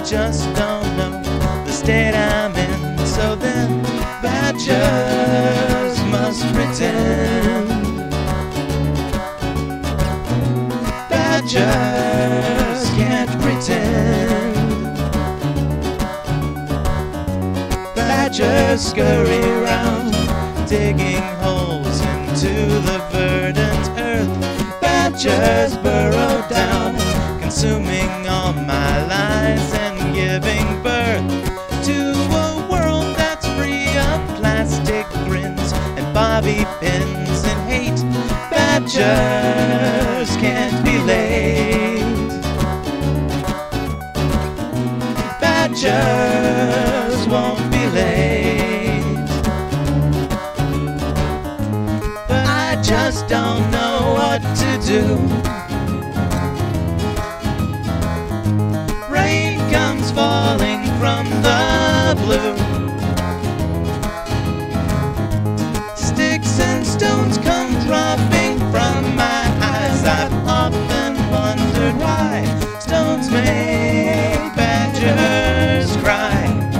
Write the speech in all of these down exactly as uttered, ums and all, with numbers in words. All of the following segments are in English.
just don't know the state I'm in. So then badgers must pretend. Badgers can't pretend. Badgers scurry around, digging holes into the verdant earth. Badgers burrow down, consuming all my lies and giving birth to a world that's free of plastic grins and bobby pins and hate. Badgers can't be late. Badgers won't be late. But I just don't know what to do. Rain comes falling from the blue. Sticks and stones come dropping from my eyes. I've often wondered why stones make badgers cry.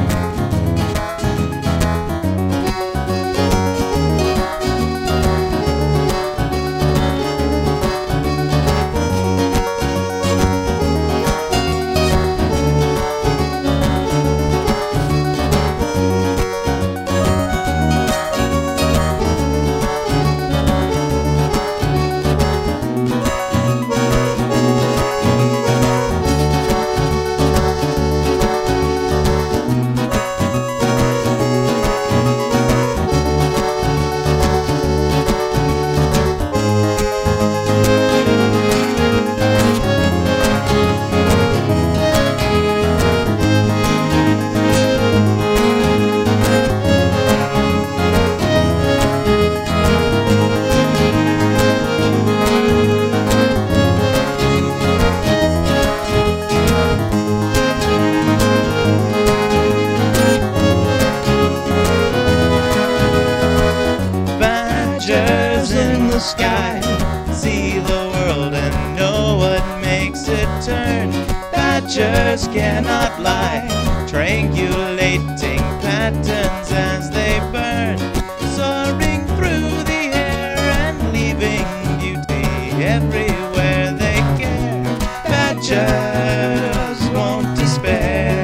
Badgers in the sky see the world and know what makes it turn. Badgers cannot lie, triangulating patterns as they burn, soaring through the air and leaving beauty everywhere they care. Badgers won't despair.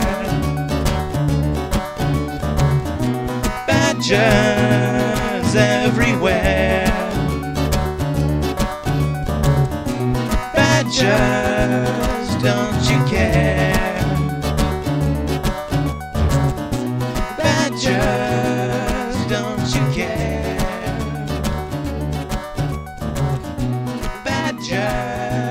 Badgers everywhere. Badgers, don't you care? Badgers, don't you care? Badgers.